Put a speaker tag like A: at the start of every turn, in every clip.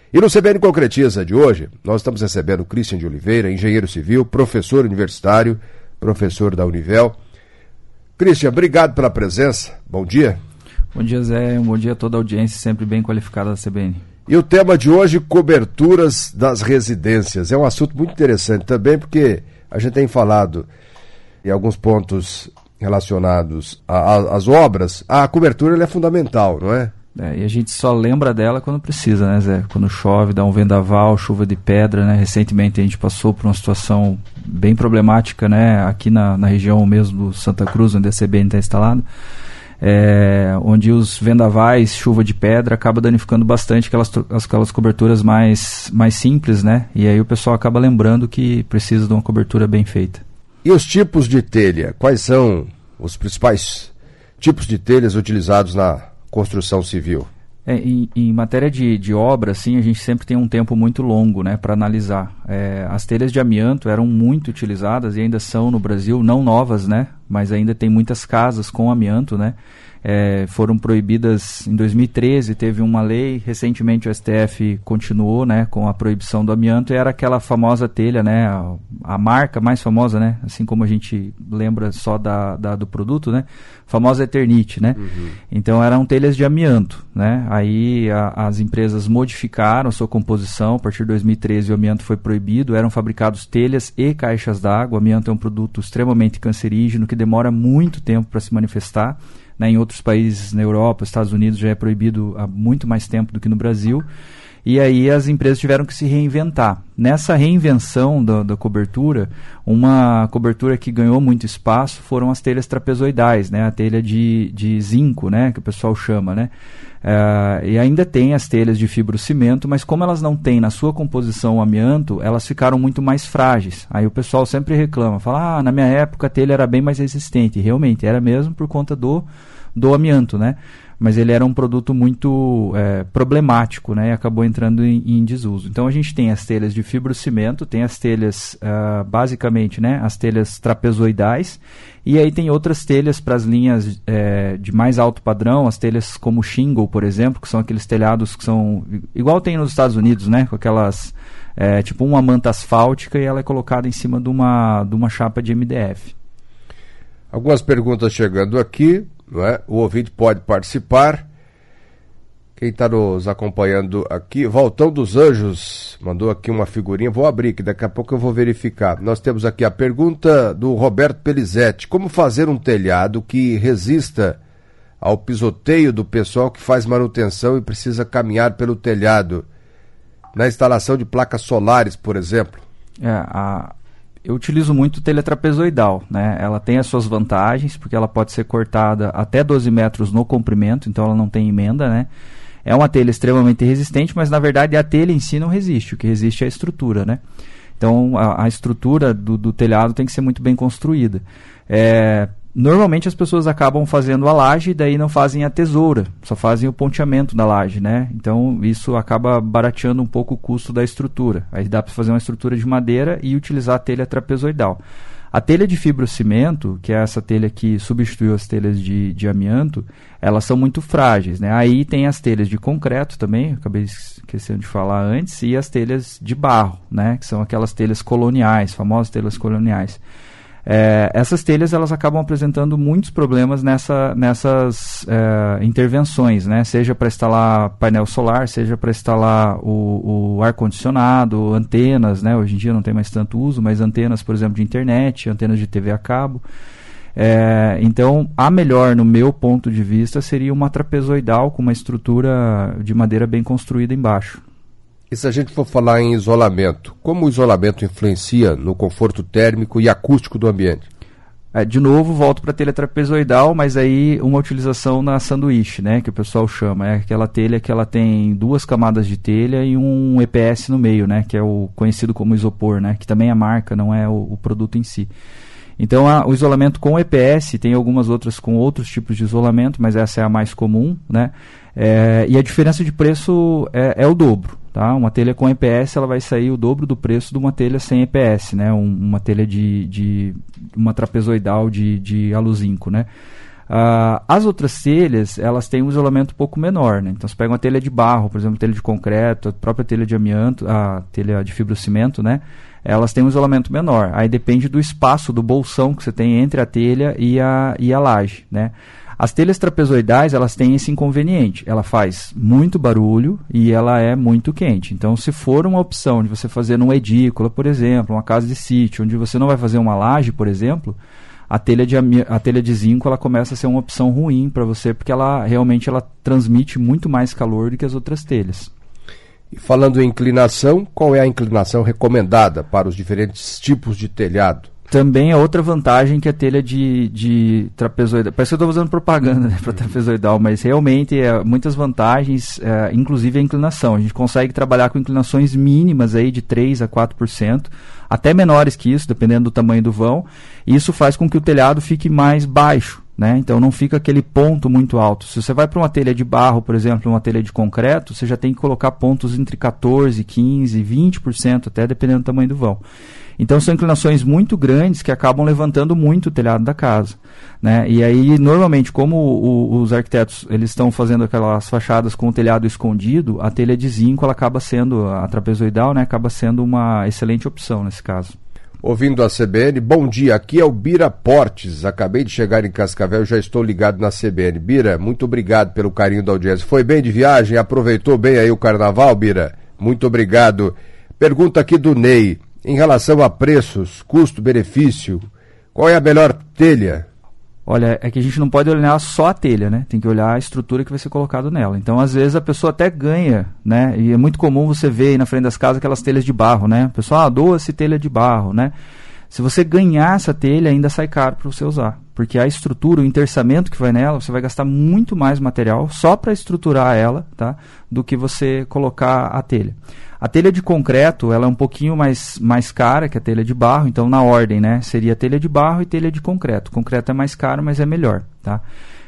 A: E no CBN Concretiza de hoje, nós estamos recebendo o Christian de Oliveira, engenheiro civil, professor universitário, professor da Univel. Christian, obrigado pela presença. Bom dia.
B: Bom dia, Zé. Bom dia a toda a audiência, sempre bem qualificada da CBN.
A: E o tema de hoje, coberturas das residências. É um assunto muito interessante também, porque a gente tem falado em alguns pontos relacionados às obras. A cobertura ela é fundamental, não é?
B: E a gente só lembra dela quando precisa, né, Zé? Quando chove, dá um vendaval, chuva de pedra, né? Recentemente a gente passou por uma situação bem problemática, né? Aqui na região mesmo do Santa Cruz, onde a CBN está instalada, onde os vendavais, chuva de pedra, acaba danificando bastante aquelas coberturas mais simples, né? E aí o pessoal acaba lembrando que precisa de uma cobertura bem feita.
A: E os tipos de telha? Quais são os principais tipos de telhas utilizados na construção civil?
B: Em matéria de obra, assim, a gente sempre tem um tempo muito longo, né, para analisar. As telhas de amianto eram muito utilizadas e ainda são no Brasil, não novas, né, mas ainda tem muitas casas com amianto, né. Foram proibidas em 2013, teve uma lei, recentemente o STF continuou, né, com a proibição do amianto, e era aquela famosa telha, né, a marca mais famosa, né, assim como a gente lembra só do produto, né, famosa Eternit, né. Uhum. Então eram telhas de amianto, né. Aí as empresas modificaram sua composição. A partir de 2013 o amianto foi proibido, eram fabricados telhas e caixas d'água. O amianto é um produto extremamente cancerígeno que demora muito tempo para se manifestar. Em outros países, na Europa, Estados Unidos, já é proibido há muito mais tempo do que no Brasil. E aí as empresas tiveram que se reinventar. Nessa reinvenção da cobertura, uma cobertura que ganhou muito espaço foram as telhas trapezoidais, né? A telha de zinco, né? Que o pessoal chama, né? E ainda tem as telhas de fibrocimento, mas como elas não têm na sua composição o amianto, elas ficaram muito mais frágeis. Aí o pessoal sempre reclama, fala, na minha época a telha era bem mais resistente. E realmente era mesmo por conta do amianto, né? Mas ele era um produto muito problemático, né? E acabou entrando em desuso. Então a gente tem as telhas de fibrocimento, tem as telhas, basicamente, né? As telhas trapezoidais, e aí tem outras telhas para as linhas de mais alto padrão, as telhas como shingle, por exemplo, que são aqueles telhados que são, igual tem nos Estados Unidos, né? Com aquelas, tipo uma manta asfáltica, e ela é colocada em cima de uma chapa de MDF.
A: Algumas perguntas chegando aqui, não é? O ouvinte pode participar. Quem está nos acompanhando aqui, Valtão dos Anjos mandou aqui uma figurinha, vou abrir, que daqui a pouco eu vou verificar. Nós temos aqui a pergunta do Roberto Pelizetti: como fazer um telhado que resista ao pisoteio do pessoal que faz manutenção e precisa caminhar pelo telhado, na instalação de placas solares, por exemplo?
B: Eu utilizo muito telha trapezoidal, né? Ela tem as suas vantagens, porque ela pode ser cortada até 12 metros no comprimento, então ela não tem emenda, né? É uma telha extremamente resistente, mas na verdade a telha em si não resiste, o que resiste é a estrutura, né? Então a estrutura do telhado tem que ser muito bem construída. Normalmente as pessoas acabam fazendo a laje e daí não fazem a tesoura, só fazem o ponteamento da laje, né? Então isso acaba barateando um pouco o custo da estrutura. Aí dá para fazer uma estrutura de madeira e utilizar a telha trapezoidal. A telha de fibrocimento, que é essa telha que substituiu as telhas de amianto, elas são muito frágeis, né? Aí tem as telhas de concreto também, acabei esquecendo de falar antes, e as telhas de barro, né? Que são aquelas telhas coloniais, famosas telhas coloniais. Essas telhas elas acabam apresentando muitos problemas nessas intervenções, né? Seja para instalar painel solar, seja para instalar o ar-condicionado, antenas, né? Hoje em dia não tem mais tanto uso, mas antenas, por exemplo, de internet, antenas de TV a cabo. Então, a melhor, no meu ponto de vista, seria uma trapezoidal com uma estrutura de madeira bem construída embaixo.
A: E se a gente for falar em isolamento, como o isolamento influencia no conforto térmico e acústico do ambiente?
B: De novo, volto para a telha trapezoidal, mas aí uma utilização na sanduíche, né, que o pessoal chama. É aquela telha que ela tem 2 camadas de telha e um EPS no meio, né, que é o conhecido como isopor, né, que também é marca, não é o produto em si. Então o isolamento com EPS, tem algumas outras com outros tipos de isolamento, mas essa é a mais comum, né? E a diferença de preço é o dobro. Tá? Uma telha com EPS ela vai sair o dobro do preço de uma telha sem EPS, né? Uma telha uma trapezoidal de aluzinco, né? As outras telhas, elas têm um isolamento um pouco menor, né? Então, você pega uma telha de barro, por exemplo, telha de concreto, a própria telha de amianto, a telha de fibrocimento, né? Elas têm um isolamento menor. Aí depende do espaço, do bolsão que você tem entre a telha e a laje, né? As telhas trapezoidais, elas têm esse inconveniente. Ela faz muito barulho e ela é muito quente. Então, se for uma opção de você fazer numa edícula, por exemplo, uma casa de sítio, onde você não vai fazer uma laje, por exemplo, a telha de zinco ela começa a ser uma opção ruim para você, porque ela realmente transmite muito mais calor do que as outras telhas.
A: E falando em inclinação, qual é a inclinação recomendada para os diferentes tipos de telhado?
B: Também é outra vantagem que a telha de trapezoidal. Parece que eu estou fazendo propaganda, né, para trapezoidal, mas realmente muitas vantagens, inclusive a inclinação. A gente consegue trabalhar com inclinações mínimas aí de 3 a 4%, até menores que isso, dependendo do tamanho do vão. E isso faz com que o telhado fique mais baixo, né? Então não fica aquele ponto muito alto. Se você vai para uma telha de barro, por exemplo, uma telha de concreto, você já tem que colocar pontos entre 14%, 15%, 20%, até dependendo do tamanho do vão. Então são inclinações muito grandes que acabam levantando muito o telhado da casa, né? E aí, normalmente, como os arquitetos eles estão fazendo aquelas fachadas com o telhado escondido, a telha de zinco ela acaba sendo, a trapezoidal, né, acaba sendo uma excelente opção nesse caso.
A: Ouvindo a CBN, bom dia, aqui é o Bira Portes, acabei de chegar em Cascavel, já estou ligado na CBN. Bira, muito obrigado pelo carinho da audiência. Foi bem de viagem, aproveitou bem aí o carnaval, Bira? Muito obrigado. Pergunta aqui do Ney. Em relação a preços, custo-benefício, qual é a melhor telha?
B: Olha, é que a gente não pode olhar só a telha, né? Tem que olhar a estrutura que vai ser colocado nela. Então, às vezes, a pessoa até ganha, né? E é muito comum você ver aí na frente das casas aquelas telhas de barro, né? O pessoal, doa-se telha de barro, né? Se você ganhar essa telha, ainda sai caro para você usar. Porque a estrutura, o enterçamento que vai nela, você vai gastar muito mais material só para estruturar ela, tá? Do que você colocar a telha. A telha de concreto, ela é um pouquinho mais cara que a telha de barro, então na ordem, né? Seria telha de barro e telha de concreto. O concreto é mais caro, mas é melhor, tá?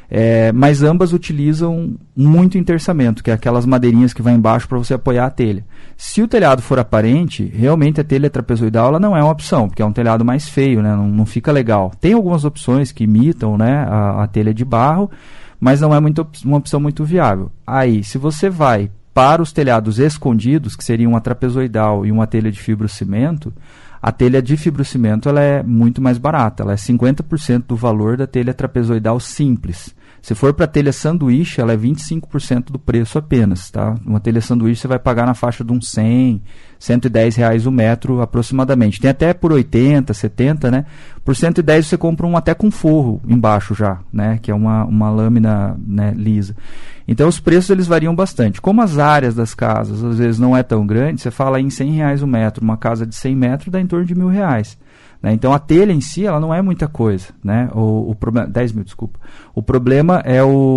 B: Mas ambas utilizam muito enterçamento, que é aquelas madeirinhas que vai embaixo para você apoiar a telha. Se o telhado for aparente, realmente a telha trapezoidal ela não é uma opção, porque é um telhado mais feio, né? Não fica legal. Tem algumas opções que imitam, né, a telha de barro, mas não é uma opção muito viável. Aí, se você vai para os telhados escondidos, que seriam uma trapezoidal e uma telha de fibrocimento, a telha de fibrocimento ela é muito mais barata, ela é 50% do valor da telha trapezoidal simples. Se for para telha sanduíche, ela é 25% do preço apenas, tá? Uma telha sanduíche você vai pagar na faixa de uns 100, 110 reais o metro aproximadamente. Tem até por 80, 70, né? Por 110 você compra um até com forro embaixo já, né? Que é uma lâmina, né, lisa. Então os preços eles variam bastante. Como as áreas das casas às vezes não é tão grande, você fala em 100 reais o metro. Uma casa de 100 metros dá em torno de R$1.000. Né? Então a telha em si ela não é muita coisa, né? O problema, 10 mil, desculpa. O problema é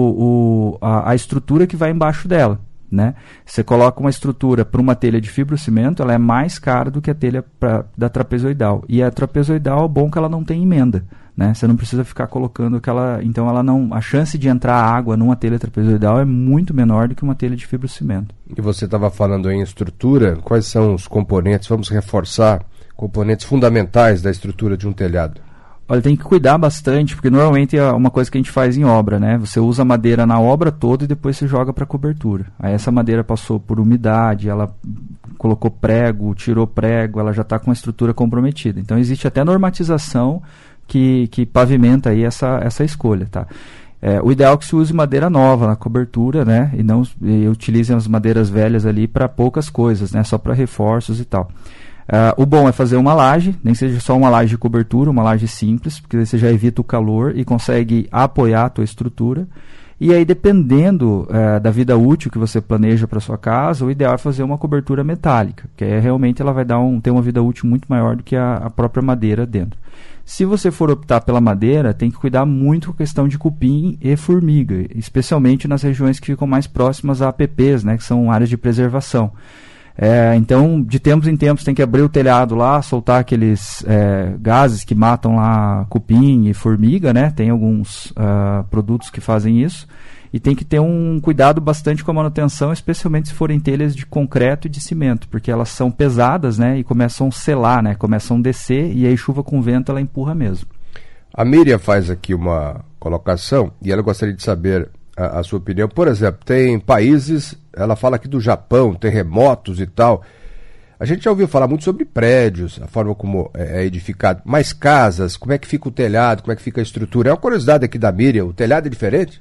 B: a estrutura que vai embaixo dela, né? Você coloca uma estrutura para uma telha de fibrocimento, ela é mais cara do que a telha da trapezoidal. E a trapezoidal é bom que ela não tem emenda, né? Você não precisa ficar colocando aquela, então ela não, a chance de entrar água numa telha trapezoidal é muito menor do que uma telha de fibrocimento.
A: E você estava falando em estrutura, quais são os componentes? Vamos reforçar componentes fundamentais da estrutura de um telhado.
B: Olha, tem que cuidar bastante, porque normalmente é uma coisa que a gente faz em obra, né? Você usa a madeira na obra toda e depois você joga para cobertura. Aí essa madeira passou por umidade, ela colocou prego, tirou prego, ela já está com a estrutura comprometida. Então existe até normatização que pavimenta aí essa escolha, tá? O ideal é que se use madeira nova na cobertura, né? E utilizem as madeiras velhas ali para poucas coisas, né? Só para reforços e tal. O bom é fazer uma laje, nem que seja só uma laje de cobertura, uma laje simples, porque você já evita o calor e consegue apoiar a tua estrutura. E aí, dependendo da vida útil que você planeja para sua casa, o ideal é fazer uma cobertura metálica, que realmente ela vai ter uma vida útil muito maior do que a própria madeira dentro. Se você for optar pela madeira, tem que cuidar muito com a questão de cupim e formiga, especialmente nas regiões que ficam mais próximas a APPs, né, que são áreas de preservação. Então, de tempos em tempos, tem que abrir o telhado lá, soltar aqueles gases que matam lá cupim e formiga, né? Tem alguns produtos que fazem isso. E tem que ter um cuidado bastante com a manutenção, especialmente se forem telhas de concreto e de cimento, porque elas são pesadas, né? E começam a selar, né? Começam a descer e aí chuva com vento ela empurra mesmo.
A: A Miriam faz aqui uma colocação e ela gostaria de saber a sua opinião. Por exemplo, tem países, ela fala aqui do Japão, terremotos e tal. A gente já ouviu falar muito sobre prédios, a forma como é edificado. Mas casas, como é que fica o telhado, como é que fica a estrutura? É uma curiosidade aqui da Miriam, o telhado é diferente?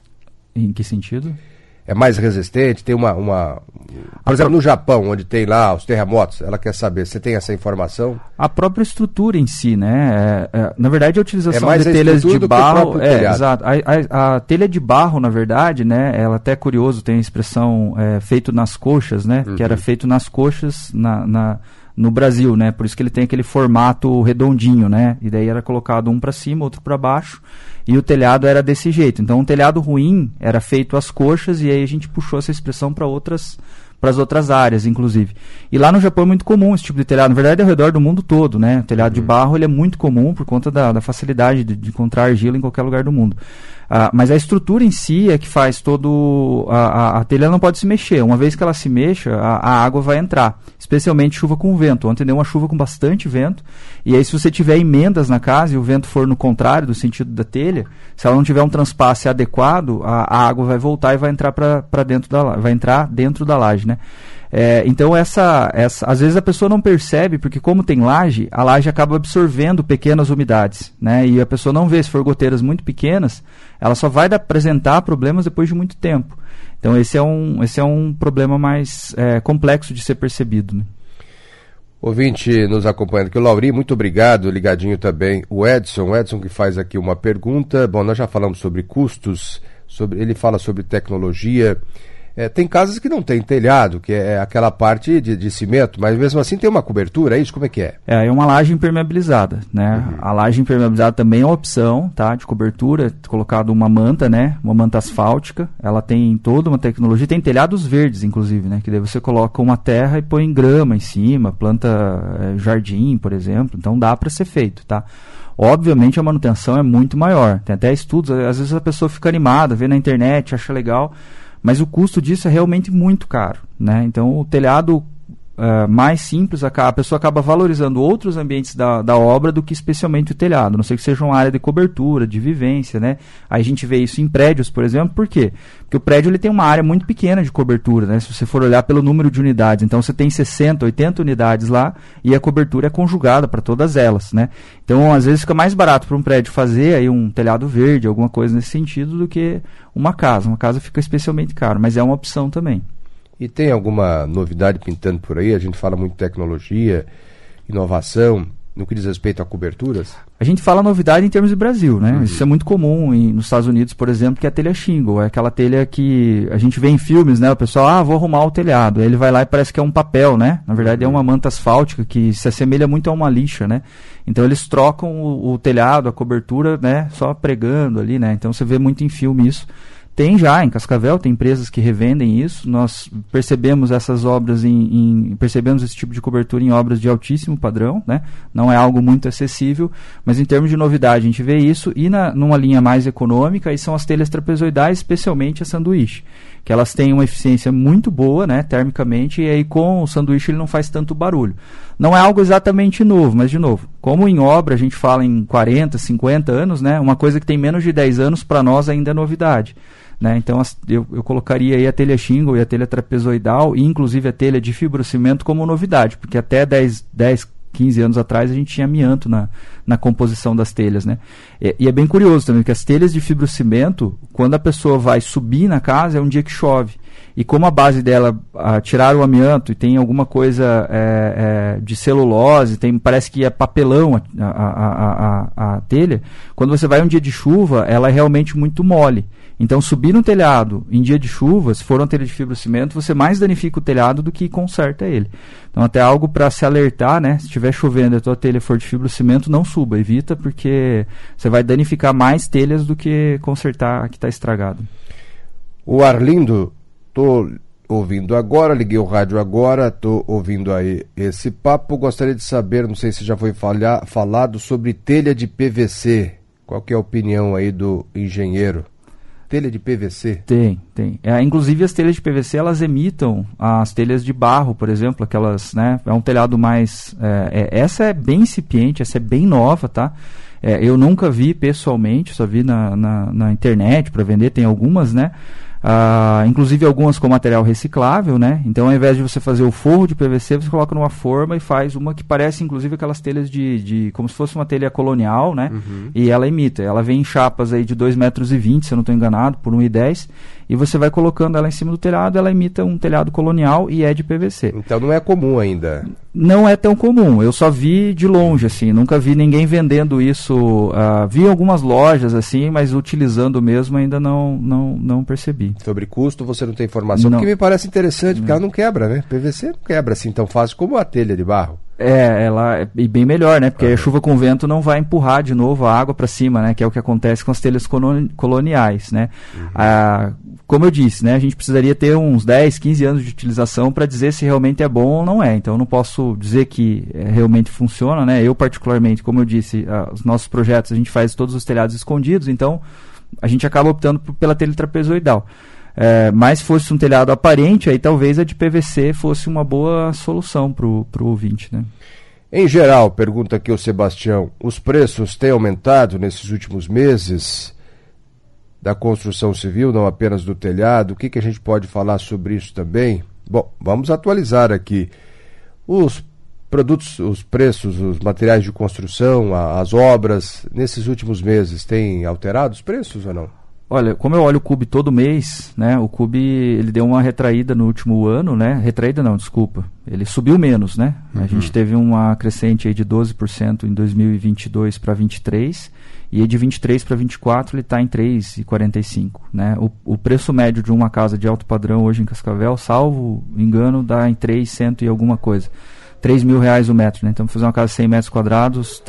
B: Em que sentido?
A: É mais resistente, tem Por exemplo, no Japão, onde tem lá os terremotos, ela quer saber, você tem essa informação?
B: A própria estrutura em si, né? Na verdade, a utilização
A: mais
B: de telhas de barro... exato. A telha de barro, na verdade, né? Ela até é curioso, tem a expressão feito nas coxas, né? Que era feito nas coxas no Brasil, né? Por isso que ele tem aquele formato redondinho, né? E daí era colocado um para cima, outro para baixo, e o telhado era desse jeito. Então, um telhado ruim era feito às coxas, e aí a gente puxou essa expressão para as outras áreas, inclusive. E lá no Japão é muito comum esse tipo de telhado. Na verdade, é ao redor do mundo todo, né? O telhado de barro ele é muito comum por conta da facilidade de encontrar argila em qualquer lugar do mundo. Mas a estrutura em si é que faz todo... A telha não pode se mexer. Uma vez que ela se mexa, a água vai entrar. Especialmente chuva com vento. Ontem deu uma chuva com bastante vento. E aí, se você tiver emendas na casa e o vento for no contrário do sentido da telha, se ela não tiver um transpasse adequado, a água vai voltar e vai entrar para dentro vai entrar dentro da laje, né? Então às vezes a pessoa não percebe, porque como tem laje, a laje acaba absorvendo pequenas umidades, né? E a pessoa não vê, se for goteiras muito pequenas, ela só vai apresentar problemas depois de muito tempo. Então esse é um problema mais complexo de ser percebido, né?
A: Ouvinte nos acompanhando aqui, o Lauri, muito obrigado, ligadinho também o Edson que faz aqui uma pergunta. Bom, nós já falamos sobre custos, ele fala sobre tecnologia. Tem casas que não tem telhado, que é aquela parte de cimento, mas mesmo assim tem uma cobertura, é isso? Como é que é?
B: É uma laje impermeabilizada, né? A laje impermeabilizada também é uma opção, tá? De cobertura, colocado uma manta, né? Uma manta asfáltica, ela tem toda uma tecnologia, tem telhados verdes, inclusive, né? Que daí você coloca uma terra e põe grama em cima, planta jardim, por exemplo, então dá para ser feito, tá? Obviamente a manutenção é muito maior, tem até estudos, às vezes a pessoa fica animada, vê na internet, acha legal, mas o custo disso é realmente muito caro, né? Então o telhado mais simples, a pessoa acaba valorizando outros ambientes da obra do que especialmente o telhado, a não ser que seja uma área de cobertura, de vivência, né? Aí a gente vê isso em prédios, por exemplo, por quê? Porque o prédio ele tem uma área muito pequena de cobertura, né? Se você for olhar pelo número de unidades, então você tem 60, 80 unidades lá e a cobertura é conjugada para todas elas, né? Então às vezes fica mais barato para um prédio fazer aí um telhado verde, alguma coisa nesse sentido, do que uma casa. Uma casa fica especialmente caro, mas é uma opção também.
A: E tem alguma novidade pintando por aí? A gente fala muito de tecnologia, inovação, no que diz respeito a coberturas?
B: A gente fala novidade em termos de Brasil, né? Isso é muito comum nos Estados Unidos, por exemplo, que é a telha shingle. É aquela telha que a gente vê em filmes, né? O pessoal, vou arrumar o telhado. Aí ele vai lá e parece que é um papel, né? Na verdade é uma manta asfáltica que se assemelha muito a uma lixa, né? Então eles trocam o telhado, a cobertura, né? Só pregando ali, né? Então você vê muito em filme isso. Tem já em Cascavel, tem empresas que revendem isso. Nós percebemos essas obras percebemos esse tipo de cobertura em obras de altíssimo padrão, né? Não é algo muito acessível, mas em termos de novidade a gente vê isso. E numa linha mais econômica, aí são as telhas trapezoidais, especialmente a sanduíche, que elas têm uma eficiência muito boa, né, termicamente, e aí com o sanduíche ele não faz tanto barulho. Não é algo exatamente novo, mas de novo, como em obra a gente fala em 40, 50 anos, né, uma coisa que tem menos de 10 anos para nós ainda é novidade. Né? Então eu colocaria aí a telha shingle e a telha trapezoidal, e inclusive a telha de fibrocimento como novidade, porque até 10, 15 anos atrás a gente tinha amianto na composição das telhas, né? E é bem curioso também, que as telhas de fibrocimento, quando a pessoa vai subir na casa, é um dia que chove. E como a base dela, tirar o amianto e tem alguma coisa de celulose, parece que é papelão a telha, quando você vai um dia de chuva, ela é realmente muito mole. Então, subir no telhado em dia de chuva, se for uma telha de fibrocimento, você mais danifica o telhado do que conserta ele. Então, até algo para se alertar, né? Se estiver chovendo e a tua telha for de fibrocimento, não suba, evita, porque você vai danificar mais telhas do que consertar a que está estragado.
A: O Arlindo, estou ouvindo agora, liguei o rádio agora, estou ouvindo aí esse papo. Gostaria de saber, não sei se já foi falado sobre telha de PVC. Qual que é a opinião aí do engenheiro? Telha de PVC? Tem.
B: Inclusive as telhas de PVC, elas imitam as telhas de barro, por exemplo, aquelas, né? É um telhado mais... essa é bem incipiente, essa é bem nova, tá? Eu nunca vi pessoalmente, só vi na internet para vender, tem algumas, né? Inclusive algumas com material reciclável, né? Então, ao invés de você fazer o forro de PVC, você coloca numa forma e faz uma que parece, inclusive, aquelas telhas de como se fosse uma telha colonial, né? E ela imita. Ela vem em chapas aí de 2,20 metros, se eu não estou enganado, por 1,10 e você vai colocando ela em cima do telhado, ela imita um telhado colonial e é de PVC.
A: Então não é comum ainda?
B: Não é tão comum, eu só vi de longe, assim, nunca vi ninguém vendendo isso, vi algumas lojas, assim, mas utilizando mesmo ainda não percebi.
A: Sobre custo você não tem informação? Não. Porque me parece interessante, porque ela não quebra, né? PVC não quebra assim tão fácil como a telha de barro.
B: Ela é bem melhor, né? Porque a chuva com vento não vai empurrar de novo a água para cima, né? Que é o que acontece com as telhas coloniais, né? Como eu disse, né? A gente precisaria ter uns 10, 15 anos de utilização para dizer se realmente é bom ou não é. Então eu não posso dizer que realmente funciona, né? Eu particularmente, como eu disse, os nossos projetos a gente faz todos os telhados escondidos, então a gente acaba optando pela telha trapezoidal. Mas se fosse um telhado aparente, aí talvez a de PVC fosse uma boa solução para o ouvinte, né?
A: Em geral, pergunta aqui o Sebastião, os preços têm aumentado nesses últimos meses da construção civil, não apenas do telhado? O que a gente pode falar sobre isso também? Bom, vamos atualizar aqui. Os produtos, os preços, os materiais de construção, as obras, nesses últimos meses, têm alterado os preços ou não?
B: Olha, como eu olho o CUB todo mês, né? O CUB ele deu uma retraída no último ano, né? Retraída não, desculpa. Ele subiu menos, né? A gente teve uma crescente aí de 12% em 2022 para 23 e de 23 para 24 ele está em 3,45, né? O preço médio de uma casa de alto padrão hoje em Cascavel, salvo engano, dá em 300 e alguma coisa. R$3.000 o metro, né? Então, fazer uma casa de 100 metros quadrados,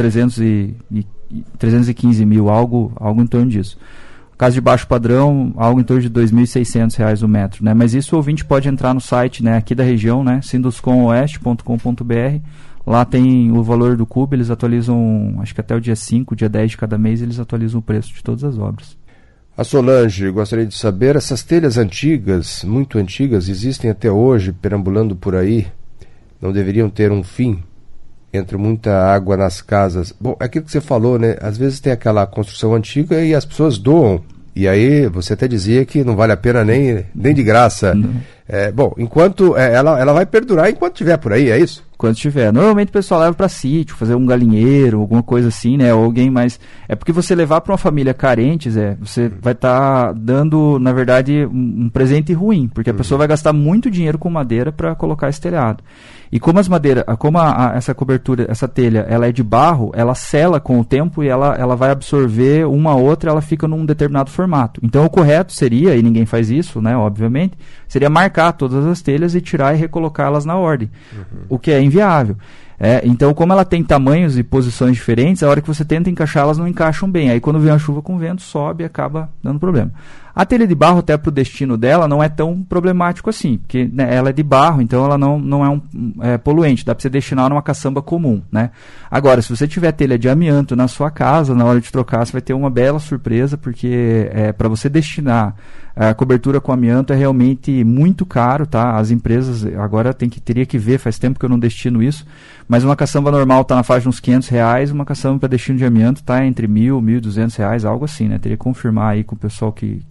B: 315 mil, algo em torno disso. Casa de baixo padrão, algo em torno de R$2.600 o metro, né? Mas isso o ouvinte pode entrar no site, né, aqui da região, né, sinduscomoeste.com.br. Lá tem o valor do CUB, eles atualizam, acho que até o dia 5, dia 10 de cada mês, eles atualizam o preço de todas as obras.
A: A Solange, gostaria de saber, essas telhas antigas, muito antigas, existem até hoje, perambulando por aí, não deveriam ter um fim? Entra muita água nas casas. Bom, é aquilo que você falou, né? Às vezes tem aquela construção antiga e as pessoas doam. E aí você até dizia que não vale a pena nem de graça. Bom, enquanto ela vai perdurar enquanto tiver por aí, é isso?
B: Quando tiver. Normalmente o pessoal leva para sítio, fazer um galinheiro, alguma coisa assim, né? Ou alguém mais... É porque você levar para uma família carente, você vai estar dando, na verdade, um presente ruim, porque a pessoa vai gastar muito dinheiro com madeira para colocar esse telhado. E como essa cobertura, essa telha, ela é de barro, ela sela com o tempo e ela vai absorver uma a outra, ela fica num determinado formato. Então o correto seria, e ninguém faz isso, né, obviamente, seria marcar todas as telhas e tirar e recolocá-las na ordem, o que é inviável. Então, como ela tem tamanhos e posições diferentes, a hora que você tenta encaixar, elas não encaixam bem. Aí quando vem a chuva com vento, sobe e acaba dando problema. A telha de barro, até para o destino dela, não é tão problemático assim, porque, né, ela é de barro, então ela não é poluente, dá para você destinar numa caçamba comum, né? Agora, se você tiver telha de amianto na sua casa, na hora de trocar, você vai ter uma bela surpresa, porque para você destinar a cobertura com amianto é realmente muito caro, tá? As empresas agora teria que ver, faz tempo que eu não destino isso, mas uma caçamba normal está na faixa de uns R$500, uma caçamba para destino de amianto está entre R$1.000 e R$1.200, algo assim, né? Teria que confirmar aí com o pessoal que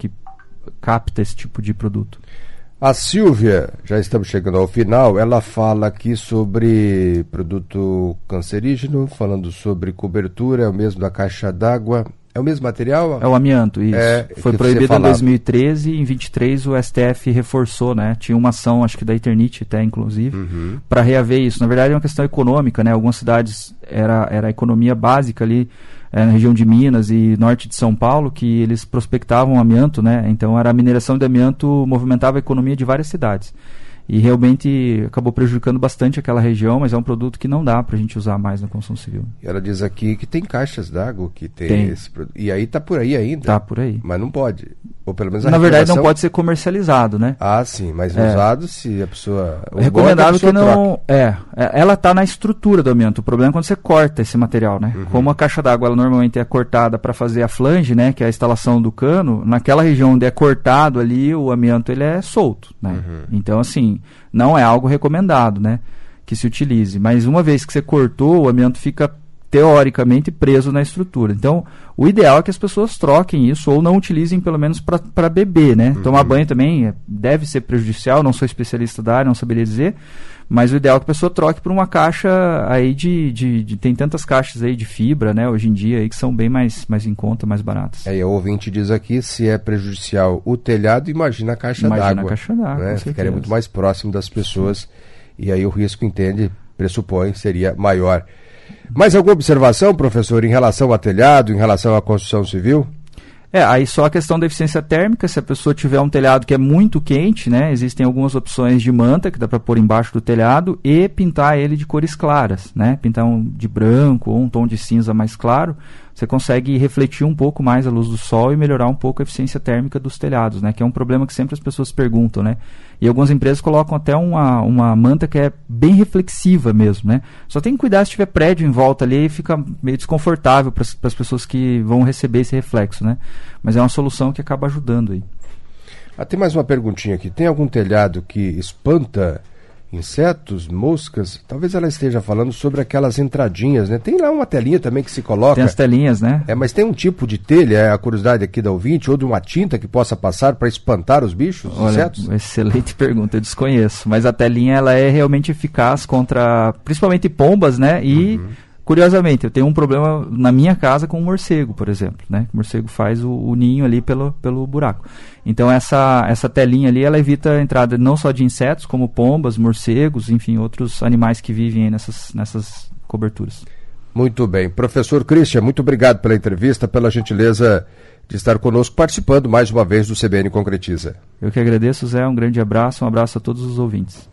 B: capta esse tipo de produto.
A: A Silvia, já estamos chegando ao final, ela fala aqui sobre produto cancerígeno, falando sobre cobertura, é o mesmo da caixa d'água, é o mesmo material?
B: É o amianto, isso. Foi proibido em 2013 e em 23 o STF reforçou, né? Tinha uma ação, acho que da Eternit até, inclusive, para reaver isso. Na verdade é uma questão econômica, né? Algumas cidades era a economia básica ali, na região de Minas e norte de São Paulo, que eles prospectavam amianto, né? Então a mineração de amianto movimentava a economia de várias cidades. E realmente acabou prejudicando bastante aquela região, mas é um produto que não dá para a gente usar mais na construção civil.
A: Ela diz aqui que tem caixas d'água que tem esse produto. E aí tá por aí ainda?
B: Tá por aí.
A: Mas não pode. Ou pelo menos
B: na verdade não pode ser comercializado, né?
A: Ah, sim, mas usado se a pessoa...
B: É recomendável que não... ela tá na estrutura do amianto. O problema é quando você corta esse material, né? Como a caixa d'água ela normalmente é cortada para fazer a flange, né? Que é a instalação do cano. Naquela região onde é cortado ali, o amianto ele é solto, né? Então, assim, não é algo recomendado, né? Que se utilize. Mas uma vez que você cortou, o amianto fica teoricamente preso na estrutura. Então, o ideal é que as pessoas troquem isso ou não utilizem pelo menos para beber, né? Tomar banho também deve ser prejudicial, não sou especialista da área, não saberia dizer, mas o ideal é que a pessoa troque por uma caixa aí tem tantas caixas aí de fibra, né, hoje em dia aí que são bem mais em conta, mais baratas.
A: O ouvinte diz aqui, se é prejudicial o telhado, imagina a caixa d'água.
B: Imagina a caixa d'água,
A: né? Ficaria muito mais próximo das pessoas e aí o risco, pressupõe, seria maior. Mais alguma observação, professor, em relação ao telhado, em relação à construção civil?
B: Aí só a questão da eficiência térmica, se a pessoa tiver um telhado que é muito quente, né, existem algumas opções de manta que dá para pôr embaixo do telhado e pintar ele de cores claras, né, pintar de branco ou um tom de cinza mais claro, você consegue refletir um pouco mais a luz do sol e melhorar um pouco a eficiência térmica dos telhados, né, que é um problema que sempre as pessoas perguntam, né, e algumas empresas colocam até uma manta que é bem reflexiva mesmo, né, só tem que cuidar se tiver prédio em volta ali, fica meio desconfortável para as pessoas que vão receber esse reflexo, né, mas é uma solução que acaba ajudando aí.
A: Tem mais uma perguntinha aqui, tem algum telhado que espanta insetos, moscas? Talvez ela esteja falando sobre aquelas entradinhas, né? Tem lá uma telinha também que se coloca.
B: Tem as telinhas, né?
A: Mas tem um tipo de telha, a curiosidade aqui da ouvinte, ou de uma tinta que possa passar para espantar os bichos, os insetos?
B: Excelente pergunta, eu desconheço. Mas a telinha, ela é realmente eficaz contra, principalmente pombas, né? E, curiosamente, eu tenho um problema na minha casa com o morcego, por exemplo, né? O morcego faz o ninho ali pelo buraco. Então essa telinha ali, ela evita a entrada não só de insetos, como pombas, morcegos, enfim, outros animais que vivem aí nessas coberturas.
A: Muito bem. Professor Christian, muito obrigado pela entrevista, pela gentileza de estar conosco, participando mais uma vez do CBN Concretiza.
B: Eu que agradeço, Zé, um grande abraço, um abraço a todos os ouvintes.